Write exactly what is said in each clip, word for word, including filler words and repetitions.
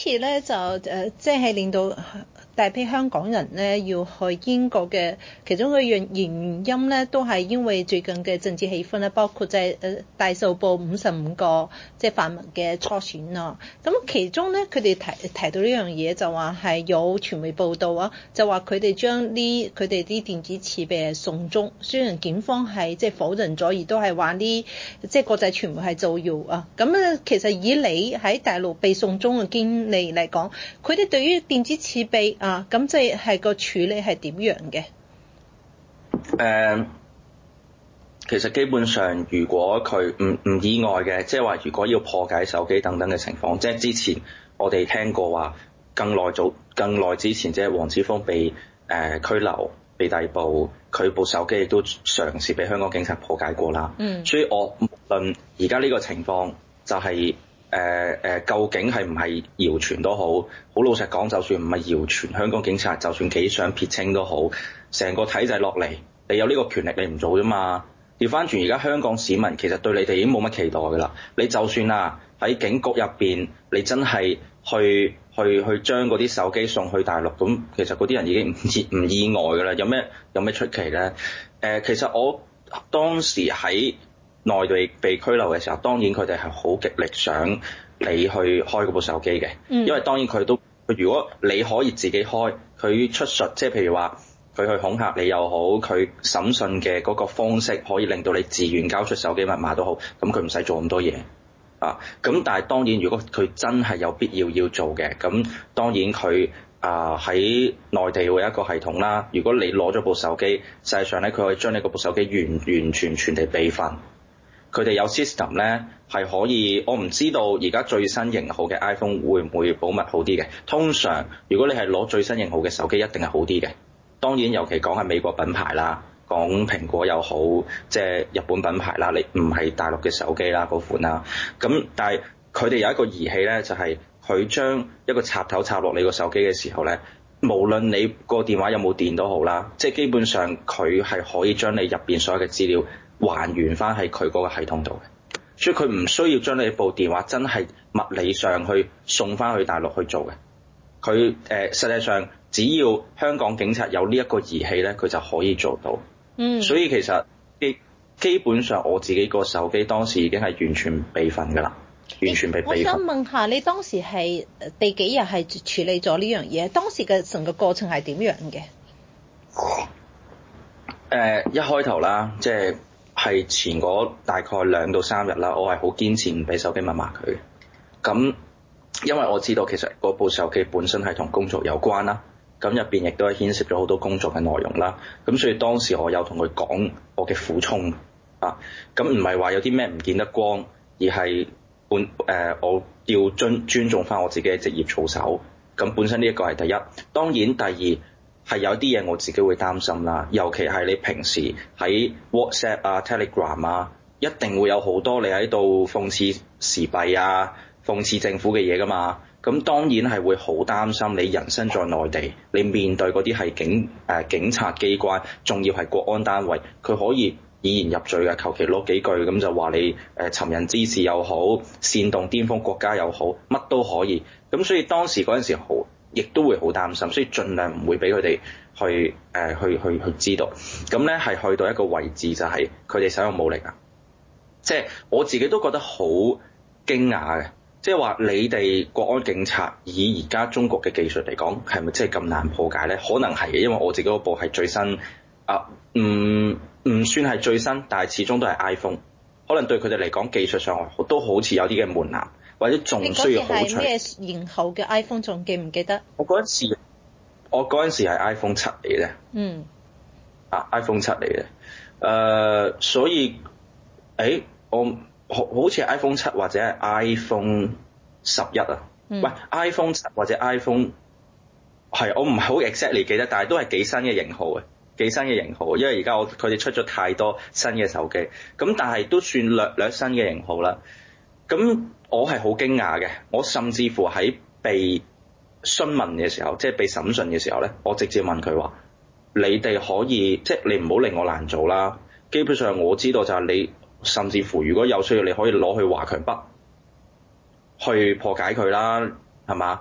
次咧就誒，即係令到大批香港人咧要去英國嘅其中一個原因咧，都係因為最近嘅政治氣氛咧，包括就係誒大數報五十五個即係泛民嘅初選啊。咁其中咧，佢哋提提到呢樣嘢，就話係有傳媒報道啊，就話佢哋將呢佢哋啲電子設備係送中，雖然檢方係即係否認咗，而都係話呢即係國際傳媒係造謠啊。咁咧，其實以你喺大陸被送中嘅經歷嚟講，佢哋對於電子設備啊，咁即係係個處理係點樣嘅？ 誒、uh，其實基本上，如果佢唔唔意外嘅，即係話如果要破解手機等等嘅情況，即係之前我哋聽過話，更耐早、更耐之前，即係黃之鋒被誒、呃、拘留、被逮捕，佢部手機亦都嘗試俾香港警察破解過啦。嗯，所以我無論而家呢個情況，就係誒誒，究竟係唔係謠傳都好，好老實講，就算唔係謠傳，香港警察就算幾想撇清都好，成個體制落嚟，你有呢個權力，你唔做啫嘛。調翻轉，而家香港市民其實對你哋已經冇乜期待㗎啦。你就算啊喺警局入邊，你真係去去去將嗰啲手機送去大陸，咁其實嗰啲人已經唔意唔意外㗎啦。有咩有咩出奇咧？誒、呃，其實我當時喺內地被拘留嘅時候，當然佢哋係好極力想你去開嗰部手機嘅，因為當然佢都，如果你可以自己開，佢出術，即係譬如話佢去恐嚇你又好，佢審訊嘅嗰個方式可以令到你自願交出手機密碼都好，咁佢唔使做咁多嘢啊。咁但係當然，如果佢真係有必要要做嘅，咁當然佢啊喺內地會有一個系統啦。如果你攞咗部手機，實際上咧佢可以將你嗰部手機完完全全地備份。佢哋有 system 咧，係可以，我唔知道而家最新型號嘅 iPhone 會唔會保密好啲嘅。通常如果你係攞最新型號嘅手機，一定係好啲嘅。當然尤其講係美國品牌啦，講蘋果又好，即係日本品牌啦，你唔係大陸嘅手機啦嗰款啦。咁但係佢哋有一個儀器咧，就係佢將一個插頭插落你個手機嘅時候咧，無論你個電話有冇電都好啦，即係基本上佢係可以將你入邊所有嘅資料還原翻喺佢嗰個系統度嘅，所以佢唔需要將你部電話真係物理上去送翻去大陸去做嘅。佢誒、呃、實際上只要香港警察有呢一個儀器咧，佢就可以做到。嗯，所以其實基基本上我自己個手機當時已經係完全備份㗎啦，完全被備份。我想問下你當時係第幾日係處理咗呢樣嘢？當時嘅成個過程係點樣嘅？ 誒、呃、一開頭啦，即係。係前嗰大概兩到三日啦，我係好堅持唔俾手機密碼佢嘅。咁因為我知道其實嗰部手機本身係同工作有關啦，咁入邊亦都係牽涉咗好多工作嘅內容啦。咁所以當時我有同佢講我嘅苦衷啊。咁唔係話有啲咩唔見得光，而係本誒、呃、我要尊尊重翻我自己嘅職業操守。咁本身呢一個係第一，當然第二。係有啲嘢我自己會擔心啦，尤其係你平時喺 WhatsApp 啊、Telegram 啊，一定會有好多你喺度諷刺時弊啊、諷刺政府嘅嘢㗎嘛。咁當然係會好擔心你人身在內地，你面對嗰啲係警誒、呃、警察機關，仲要係國安單位，佢可以以言入罪嘅，求其攞幾句咁就話你誒尋人滋事又好，煽動顛覆國家又好，乜都可以。咁所以當時嗰陣時好。亦都會好擔心，所以盡量唔會俾佢哋去誒、呃、去去去知道。咁咧係去到一個位置就係佢哋使用武力啊！即係我自己都覺得好驚訝嘅，即係話你哋國安警察以而家中國嘅技術嚟講，係咪真係咁難破解咧？可能係嘅，因為我自己嗰部係最新啊，唔唔算係最新，但係始終都係 iPhone。可能對佢哋嚟講，技術上都好似有啲嘅門檻。或者仲需要好長。你嗰時係咩型號嘅 iPhone？仲記唔記得？ 我嗰陣時，我嗰陣時係 iPhone 七嚟嘅。嗯。啊 ，iPhone 七嚟嘅。誒、呃，所以，誒、欸，我好好似 iPhone 七或者係 iPhone 十一啊。嗯。喂 ，iPhone 七或者 iPhone 係我唔係好 exactly 記得，但係都係幾新嘅型號嘅，幾新嘅型號。因為而家我佢哋出咗太多新嘅手機，咁但係都算略略新嘅型號啦。咁我係好驚訝嘅，我甚至乎喺被詢問嘅時候，即係被審訊嘅時候咧，我直接問佢話：你哋可以，即係你唔好令我難做啦。基本上我知道就係你，甚至乎如果有需要，你可以攞去華強北去破解佢啦，係嘛？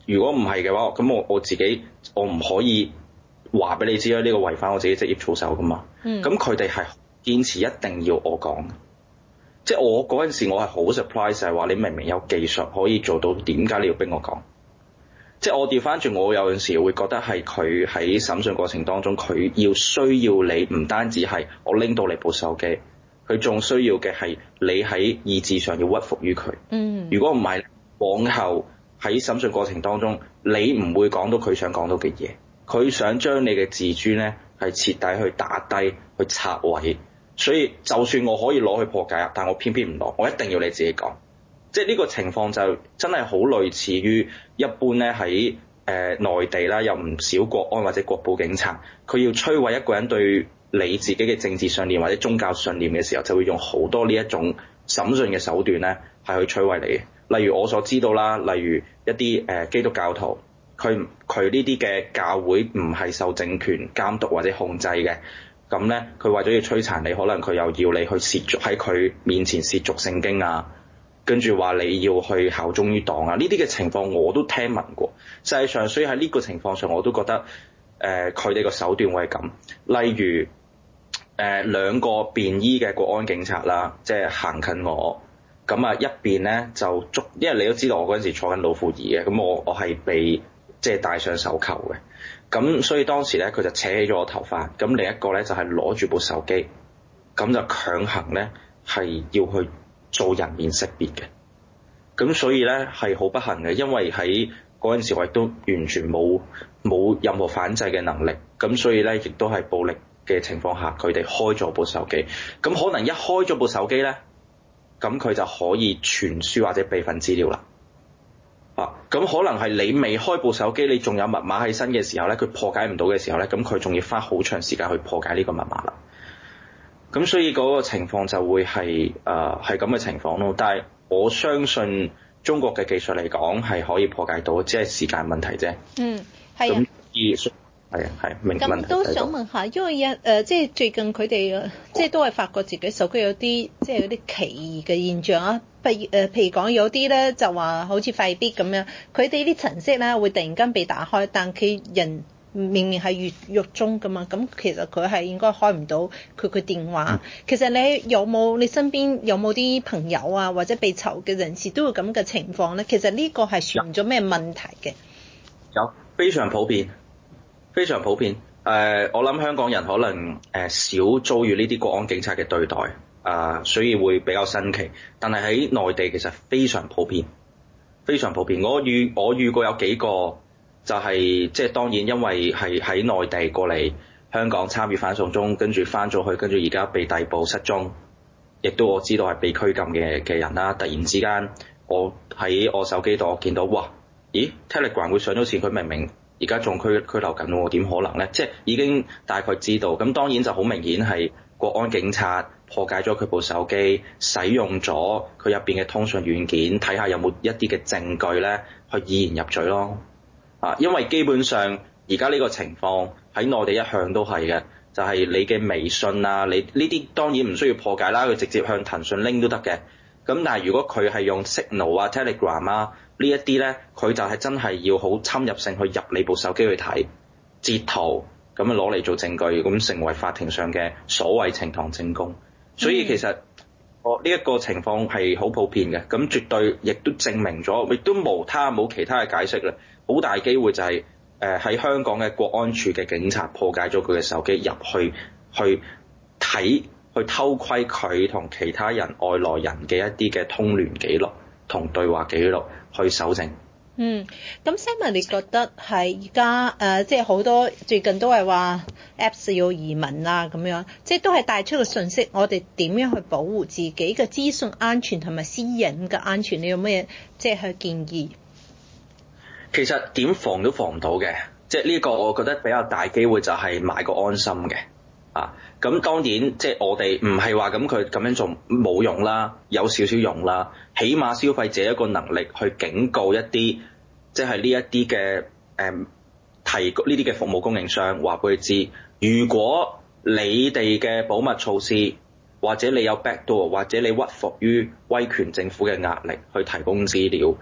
如果唔係嘅話，咁我我自己我唔可以話俾你知啦，呢個違反我自己職業操守噶嘛。咁佢哋係堅持一定要我講，即係我嗰陣時我係好 surprise，就係話你明明有技術可以做到，點解你要逼我講？即係我調翻轉，我有陣時會覺得係佢喺審訊過程當中，佢要需要你唔單止係我拎到你部手機，佢仲需要嘅係你喺意志上要屈服於佢。嗯。如果唔係，往後喺審訊過程當中，你唔會講到佢想講到嘅嘢，佢想將你嘅自尊咧係徹底去打低、去拆毀。所以就算我可以攞去破解，但我偏偏唔攞，我一定要你自己講。即係呢個情況就真係好類似於一般咧喺誒內地啦，有唔少國安或者國保警察，佢要摧毀一個人對你自己嘅政治信念或者宗教信念嘅時候，就會用好多呢一種審訊嘅手段咧，係去摧毀你嘅。例如我所知道啦，例如一啲誒、呃、基督教徒，佢佢呢啲嘅教會唔係受政權監督或者控制嘅，咁咧佢為咗要摧殘你，可能佢又要你去褻瀆喺佢面前褻瀆聖經啊。跟住話你要去效忠於黨啊！呢啲嘅情況我都聽聞過。實際上，所以喺呢個情況上，我都覺得誒佢哋個手段會係咁。例如誒、呃、兩個便衣嘅國安警察啦，即係行近我，咁啊一邊咧就捉，因為你都知道我嗰陣時坐緊老婦儀嘅，咁我我係被即係戴上手銬嘅，咁所以當時咧佢就扯起咗我頭髮，咁另一個咧就係攞住部手機，咁就強行咧係要去做人面識別嘅，咁所以咧係好不幸嘅，因為喺嗰陣時我亦都完全冇冇任何反制嘅能力，咁所以咧亦都係暴力嘅情況下，佢哋開咗部手機，咁可能一開咗部手機咧，咁佢就可以傳輸或者備份資料啦。啊，咁可能係你未開部手機，你仲有密碼喺身嘅時候咧，佢破解唔到嘅時候咧，咁佢仲要花好長時間去破解呢個密碼啦。咁所以嗰個情況就會係誒係咁嘅情況咯，但係我相信中國嘅技術嚟講係可以破解到，只係時間問題啫。嗯，係啊。咁而係啊係明問題。 咁都想問下，因為一誒、呃、即係最近佢哋即係都係發覺自己手機有啲即係有啲奇異嘅現象啊，譬如誒譬如講有啲咧就話好似快必咁樣，佢哋啲程式咧會突然間被打開，但佢人明明係月獄中噶嘛，咁其實佢係應該開唔到佢佢電話。嗯、其實你有冇你身邊有冇啲朋友啊，或者被囚嘅人士都會咁嘅情況咧？其實呢個係算咗咩問題嘅？ 有非常普遍，非常普遍。誒、呃，我諗香港人可能誒少遭遇呢啲國安警察嘅對待，啊、呃，所以會比較新奇。但係喺內地其實非常普遍，非常普遍。我遇我遇過有幾個。就係即係當然，因為係喺內地過嚟香港參與反送中，跟住翻咗去，跟住而家被逮捕失蹤，亦都我知道係被拘禁嘅嘅人啦。突然之間，我喺我手機度我見到，哇！咦 Telegram 會上咗線，佢明明而家仲拘拘留緊喎，點可能咧？即係已經大概知道。咁當然就好明顯係國安警察破解咗佢部手機，使用咗佢入邊嘅通訊軟件，睇下有冇一啲嘅證據咧，去以言入罪咯。啊，因為基本上而家呢個情況喺內地一向都係嘅，就係、是、你嘅微信啊，你呢啲當然唔需要破解啦，佢直接向騰訊拎都得嘅。咁但係如果佢係用 Signal 啊、Telegram 啊呢一啲咧，佢就係真係要好侵入性去入你部手機去睇截圖，咁樣攞嚟做證據，咁成為法庭上嘅所謂呈堂證供。所以其實我呢一個情況係好普遍嘅，咁絕對亦都證明咗，亦都無他冇其他嘅解釋啦。好大機會就係誒喺香港嘅國安處嘅警察破解咗佢嘅手機入去，去睇去偷窺佢同其他人外來人嘅一啲嘅通聯記錄同對話記錄去搜證。 嗯，咁 Simon 你覺得係而家誒即係好多最近都係話 Apps 要移民啊咁樣，即係都係帶出個訊息，我哋點樣去保護自己嘅資訊安全同埋私隱嘅安全？你有咩即係去建議？ 其實點防都防唔到嘅，即係呢個我覺得比較大機會就係買個安心嘅啊。咁當然即係我哋唔係話咁佢咁樣做冇用啦，有少少用啦。起碼消費者一個能力去警告一啲即係呢一啲嘅誒提供呢啲嘅服務供應商，話俾佢知，如果你哋嘅保密措施或者你有 backdoor 或者你屈服於威權政府嘅壓力去提供資料。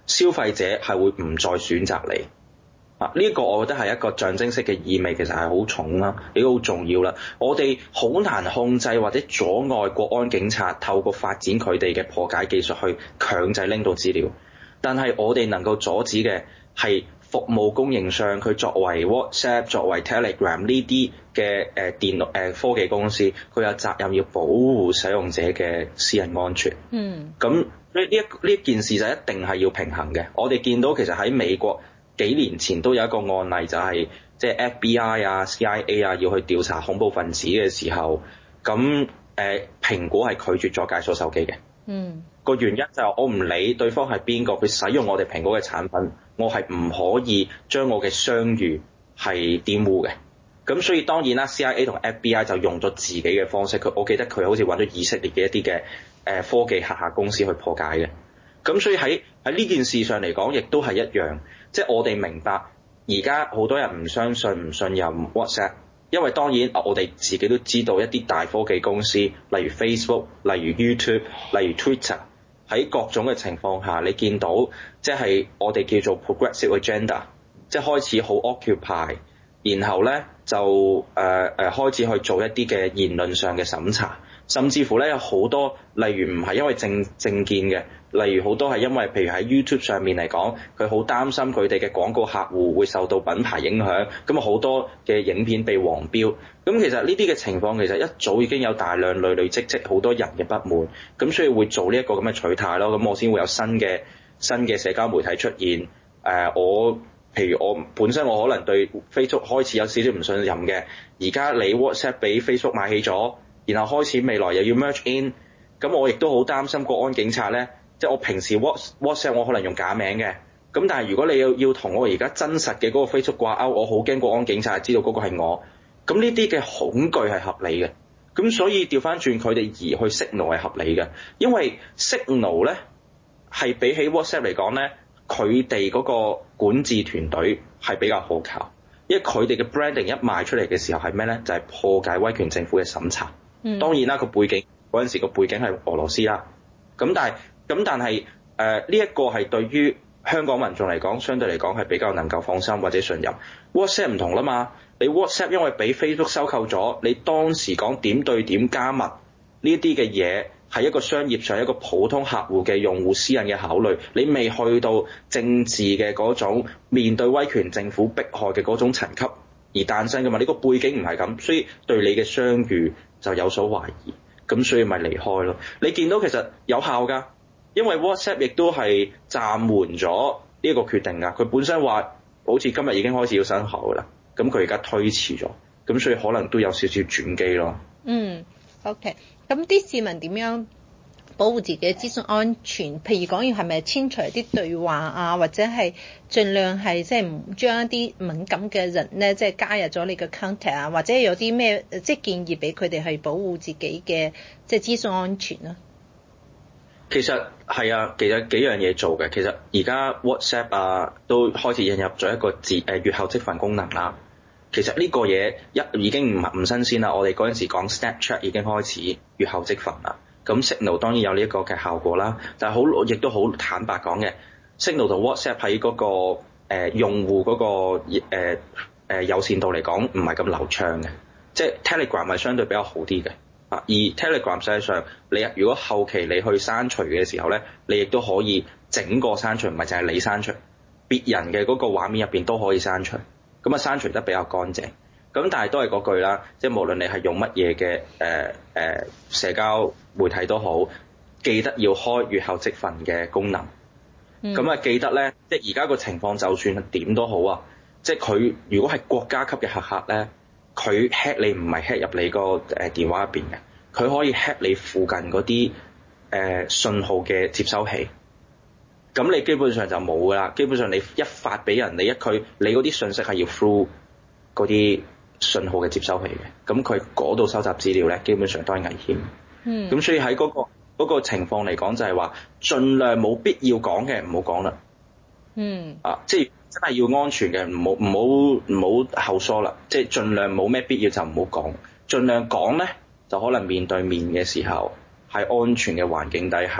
消費者係會唔再選擇你。啊！呢、這個我覺得係一個象徵式嘅意味，其實係好重啦，亦都好重要啦。我哋好難控制或者阻礙國安警察透過發展佢哋嘅破解技術去強制拎到資料，但係我哋能夠阻止嘅係服務供應商，佢作為 WhatsApp、作為 Telegram 呢啲嘅誒電腦誒、呃、科技公司，佢有責任要保護使用者嘅私人安全。嗯。咁呢呢一呢件事就一定係要平衡嘅。我哋見到其實喺美國幾年前都有一個案例，就係即係 F B I 啊、C I A 啊要去調查恐怖分子嘅時候，咁誒蘋果係拒絕咗解鎖手機嘅。嗯。個原因就係我唔理對方係邊個，佢使用我哋蘋果嘅產品，我係唔可以將我嘅商譽係玷污嘅。咁所以當然啦 ，C I A 同 F B I 就用咗自己嘅方式，佢我記得佢好似揾咗以色列嘅一啲嘅誒科技黑客公司去破解嘅。咁所以喺喺呢件事上嚟講，亦都係一樣。即係我哋明白，而家好多人唔相信、唔信任 WhatsApp，因為當然我哋自己都知道一啲大科技公司，例如 Facebook、例如 YouTube、例如 Twitter， 喺各種嘅情況下，你見到即係我哋叫做 progressive agenda， 即係開始好 occupy， 然後咧就誒誒、呃、開始去做一啲嘅言論上嘅審查。甚至乎咧有好多，例如唔係因為政政見嘅，例如好多係因為譬如喺 YouTube 上面嚟講，佢好擔心佢哋嘅廣告客戶會受到品牌影響，咁啊好多嘅影片被黃標。咁其實呢啲嘅情況其實一早已經有大量累累積積好多人嘅不滿，咁所以會做呢一個咁嘅取態咯。咁我先會有新嘅新嘅社交媒體出現。誒、呃，我譬如我本身我可能對 Facebook 開始有少少唔信任嘅，而家你 WhatsApp 俾 Facebook 買起咗。然後開始未來又要 merge in，咁我亦都好擔心國安警察咧，即係我平時 WhatsApp 我可能用假名嘅，咁但係如果你要要同我而家真實嘅嗰個 Facebook 掛鈎，我好驚國安警察知道嗰個係我，咁呢啲嘅恐懼係合理嘅，咁所以調翻轉佢哋而去 Signal 係合理嘅，因為 Signal 咧係比起 WhatsApp 嚟講咧，佢哋嗰個管治團隊係比較可靠，因為佢哋嘅 branding 一賣出嚟嘅時候係咩咧？就係、是、破解威權政府嘅審查。嗯、當然啦，個背景嗰陣時個背景係俄羅斯啦。咁但係咁但係誒呢一個係對於香港民眾嚟講，相對嚟講係比較能夠放心或者信任。WhatsApp 唔同啦嘛，你 WhatsApp 因為俾 Facebook 收購咗，你當時講點對點加密呢啲嘅嘢係一個商業上一個普通客戶嘅用戶私隱嘅考慮，你未去到政治嘅嗰種面對威權政府迫害嘅嗰種層級而誕生㗎嘛。呢個背景唔係咁，所以對你嘅商譽就有所懷疑，咁所以咪離開咯。你見到其實有效㗎，因為 WhatsApp 亦都係暫緩咗呢一個決定㗎。佢本身話好似今日已經開始要生效㗎啦，咁佢而家推遲咗，咁所以可能都有少少轉機咯。嗯 ，OK。咁啲市民點樣保護自己嘅資訊安全？譬如講要係咪遷除啲對話啊，或者係盡量係即係唔將一啲敏感嘅人咧，即係加入咗你嘅 contact 啊，或者有啲咩即係建議俾佢哋去保護自己嘅即係資訊安全啊？ 其實係啊，其實幾樣嘢做嘅。其實而家 WhatsApp 啊都開始引入咗一個自誒閱後即焚功能啦。其實呢個嘢一已經唔唔新鮮啦。我哋嗰陣時講 Snapchat 已經開始閱後即焚啦。咁 Signal 當然有呢一個嘅效果啦，但係好亦都好坦白講嘅 Signal 同 WhatsApp 喺嗰、那個、呃、用戶嗰、那個誒、呃呃、友善度嚟講唔係咁流暢嘅，即係 Telegram 係相對比較好啲嘅啊。而 Telegram 實際上你如果後期你去刪除嘅時候咧，你亦都可以整個刪除，唔係淨係你刪除，別人嘅嗰個畫面入邊都可以刪除，咁啊刪除得比較乾淨。咁但係都係嗰句啦，即係無論你係用乜嘢嘅誒誒社交媒體都好，記得要開閱後即焚嘅功能。咁啊、嗯、記得咧，即係而家個情況就算點都好啊，即係佢如果係國家級嘅黑客咧，佢 hack 你唔係 hack 入你個誒電話入邊嘅，佢可以 hack 你附近嗰啲誒信號嘅接收器。咁你基本上就冇㗎啦，基本上你一發俾人，你一佢你嗰啲信息係要 through 嗰啲信號嘅接收器嘅，咁佢嗰度收集資料咧，基本上都係危險。嗯。咁所以喺嗰、嗰個嗰個情況嚟講，就係話盡量冇必要講嘅唔好講啦。嗯。啊，即係真係要安全嘅，唔好唔好唔好後疏啦。即係盡量冇咩必要就唔好講，盡量講咧就可能面對面嘅時候喺安全嘅環境底下，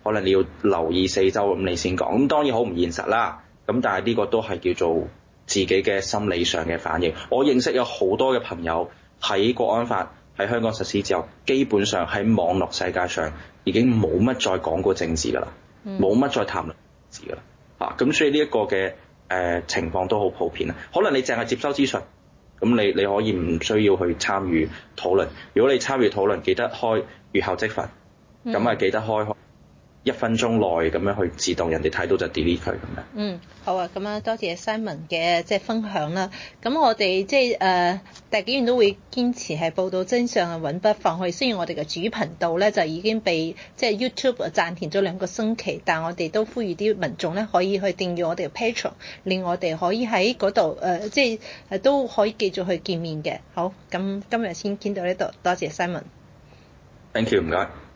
可能你要留意四周咁你先講。咁當然好唔現實啦。咁但係呢個都係叫做自己嘅心理上嘅反應。我認識有好多嘅朋友喺國安法喺香港實施之後，基本上喺網絡世界上已經冇乜再講過政治㗎啦，冇乜、嗯、再談論政治㗎啦。嚇，咁所以呢一個嘅誒、呃、情況都好普遍啊。可能你淨係接收資訊，咁你你可以唔需要去參與討論。如果你參與討論，記得開閱後即焚，咁啊、嗯、記得開一分鐘內咁樣去自動人哋睇到就 delete 佢咁樣。 嗯，好啊，咁啊多謝 Simon 嘅即係分享啦。咁我哋即係誒大紀元都會堅持係報導真相啊，永不放棄。雖然我哋嘅主頻道咧就已經被即係 YouTube 暫停咗兩個星期，但我哋都呼籲啲民眾咧可以去訂閱我哋嘅 Patreon，令我哋可以喺嗰度誒即係誒都可以繼續去見面嘅。好，咁今日先傾到呢度，多謝 Simon。 Thank you，唔該。